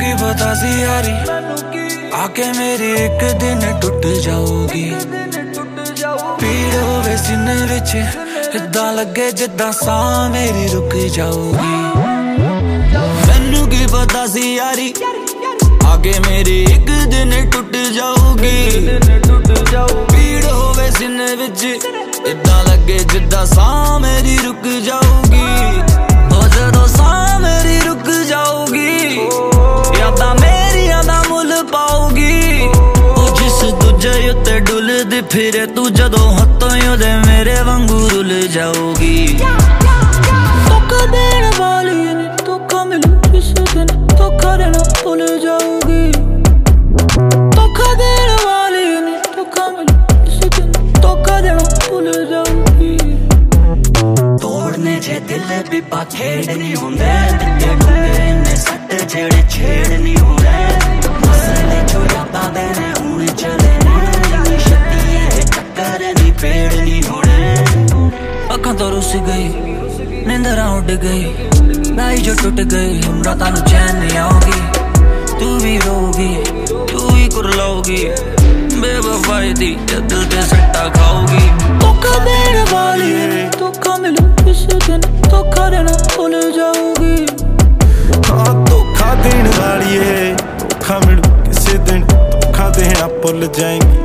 की पता सी यारी आके मेरी एक दिन टुट जाओगी। पीड़ होवे सीने विच इदां लगे जिद्दां साह मेरी रुक जाओगी। मैनू की पता सी यारी आके मेरी एक दिन टुट जाओगी। पीड़ होवे सीने विच इदां लगे जिद्दां साह मेरी रुक जाओगी। ओ जदों साह मेरी रुक जाओगी यादां मेरियां दा मुल पाओगी। ओ जिस दूजे उत्ते डुलदी फिरे तू जदों हत्थों ओदे मेरे वांगू रुल जाओगी। धोखा देण वाली ने धोखा मिलू जिस दिन धोखा देना भुल जाओगी। धोखा देण वाली ने धोखा मिलू जिस दिन धोखा देना भुल जाओगी। तोड़ने जे दिल भी पाखेड़ नहीं होंदे दिते डूंगे इन्ने सट जेड़े छेड़ नहीं होंदे। मसले जो यादां दे ने हुण चले ने छत्ती ये चक्कर नहीं पेड़ नहीं होने। अखां तो रुस गई नींदरां उड़ गई नाई जो टूट गई हम रातां नूं चैन नहीं आओगी। तू भी रोगी तू ही कुरलाओगी बेवफाई दी दिल ते सट्टा खाओगी। धोखा देण वाली धोखा मिलू इस दिन धोखा देना भुल जाओगी। हाँ धोखा देण वाली धोखा मिलू किसी दिन धोखा देना भुल जाएंगी।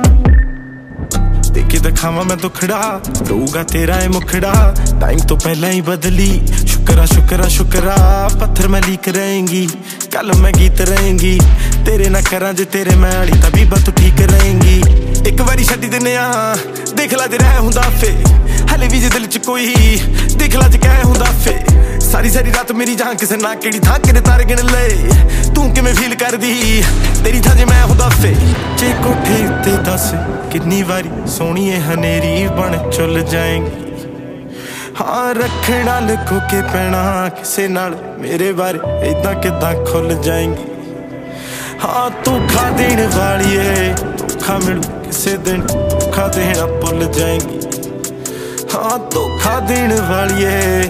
देखी दिखावा मैं दुखड़ा रोऊगा तेरा है मुखड़ा टाइम तो पहला ही बदली। शुक्रा शुक्रा शुक्रा पत्थर में लीक रहेंगी कल मैं गीत रहेंगी। तेरे ना करा जे तेरे मैं आली तभी बात ठीक रहेंगी। एक बारी छड्डी दिने देख ला जे रह हुंदा फे हले भी जे दिल च कोई देख ला जे कह हुंदा फे। सारी सारी रात मेरी जान किसे ना केड़ी थां किने तारे गिन ले तू किवें फील करदी तेरी थां जे मैं हुंदा फे। जे कोठे उत्ते दस किन्नी वारी सोहणीए हनेरी बन चुल जाएंगी। हाँ रखना लुको के पैना किसे नाल मेरे बारे इदां किदां खुल जाएंगी। हाँ धोखा देण वाली धोखा मिलू किसे दिन धोखा देना भुल जाएंगी। हाँ धोखा देण वाली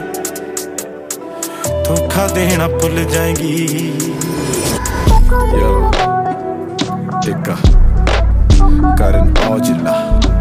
धोखा देना भुल जाएंगी। Yo, Dicka, Karan Aujla.